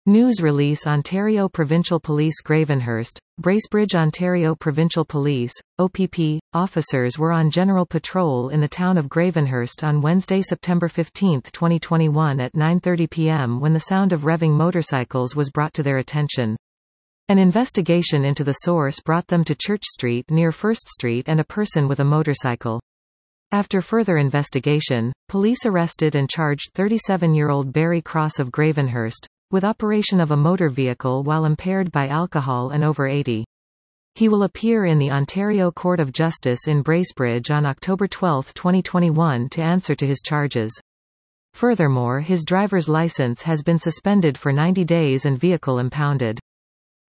News release Ontario Provincial Police Gravenhurst, Bracebridge Ontario Provincial Police, OPP, officers were on general patrol in the town of Gravenhurst on Wednesday, September 15, 2021 at 9:30 p.m. when the sound of revving motorcycles was brought to their attention. An investigation into the source brought them to Church Street near First Street and a person with a motorcycle. After further investigation, police arrested and charged 37-year-old Barry Cross of Gravenhurst with operation of a motor vehicle while impaired by alcohol and over 80. He will appear in the Ontario Court of Justice in Bracebridge on October 12, 2021 to answer to his charges. Furthermore, his driver's license has been suspended for 90 days and vehicle impounded.